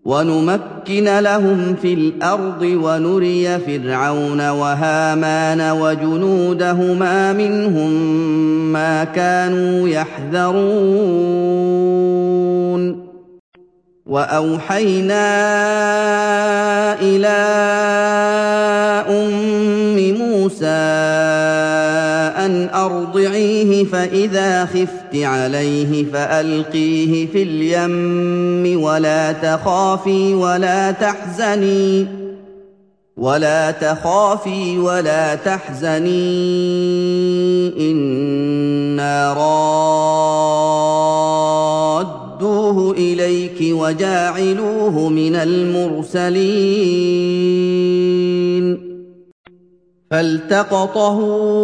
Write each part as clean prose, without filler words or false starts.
وَنُمَكِّنَ لَهُمْ فِي الْأَرْضِ وَنُرِيَ فِرْعَوْنَ وَهَامَانَ وَجُنُودَهُمَا مِنْهُم مَّا كَانُوا يَحْذَرُونَ وَأَوْحَيْنَا إِلَىٰ أُمِّ مُوسَىٰ أَنْ أَرْضِعِيهِ فَإِذَا خِفْتِ عَلَيْهِ فَأَلْقِيهِ فِي الْيَمِّ وَلَا تَخَافِي وَلَا تَحْزَنِي إِنَّا رَادُّوهُ إِلَيْكِ وَجَاعِلُوهُ مِنَ الْمُرْسَلِينَ فَالْتَقَطَهُ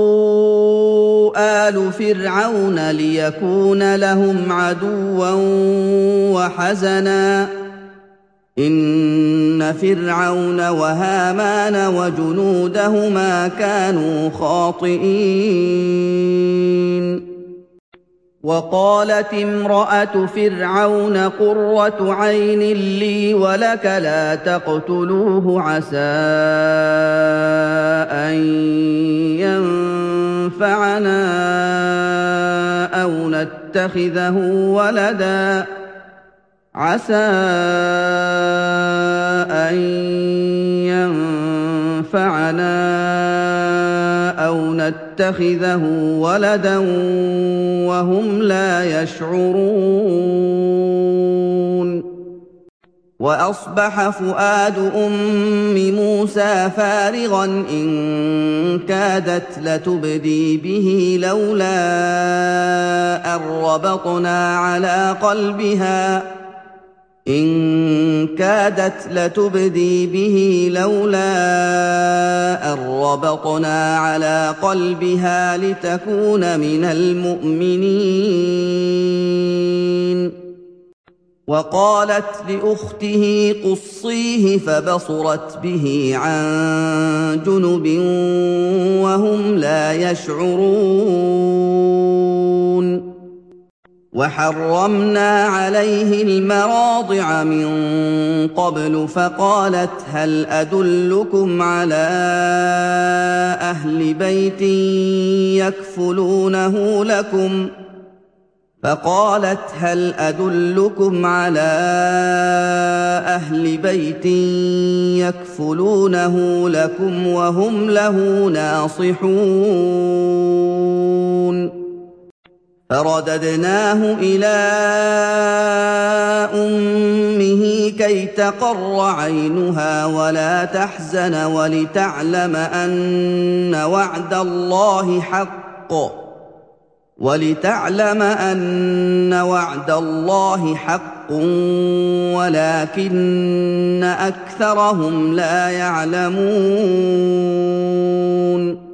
آلُ فِرْعَوْنَ لِيَكُونَ لَهُمْ عَدُوًّا وَحَزَنًا ۗ إِنَّ فِرْعَوْنَ وَهَامَانَ وَجُنُودَهُمَا كَانُوا خَاطِئِينَ وَقَالَتِ امْرَأَتُ فِرْعَوْنَ قُرَّةُ عَيْنٍ لِّي وَلَكَ لَا تَقْتُلُوهُ عَسَىٰ أَن يَنفَعَنَا أَوْ نَتَّخِذَهُ وَلَدًا وَهُمْ لَا يَشْعُرُونَ وَأَصْبَحَ فُؤَادُ أُمِّ مُوسَىٰ فَارِغًا إِن كَادَتْ لَتُبْدِي بِهِ لَوْلَا أَن رَّبَطْنَا عَلَىٰ قَلْبِهَا لِتَكُونَ مِنَ الْمُؤْمِنِينَ وَقَالَتْ لِأُخْتِهِ قُصِّيهِ فَبَصُرَتْ بِهِ عَن جُنُبٍ وَهُمْ لَا يَشْعُرُونَ وَحَرَّمْنَا عَلَيْهِ الْمَرَاضِعَ مِن قَبْلُ فَقَالَتْ هَلْ أَدُلُّكُمْ عَلَىٰ أَهْلِ بَيْتٍ يَكْفُلُونَهُ لَكُمْ وَهُمْ لَهُ نَاصِحُونَ فَرَدَدْنَاهُ إِلَىٰ أُمِّهِ كَيْ تَقَرَّ عَيْنُهَا وَلَا تَحْزَنَ وَلِتَعْلَمَ أَنَّ وَعْدَ اللَّهِ حَقٌّ وَلَٰكِنَّ أَكْثَرَهُمْ لَا يَعْلَمُونَ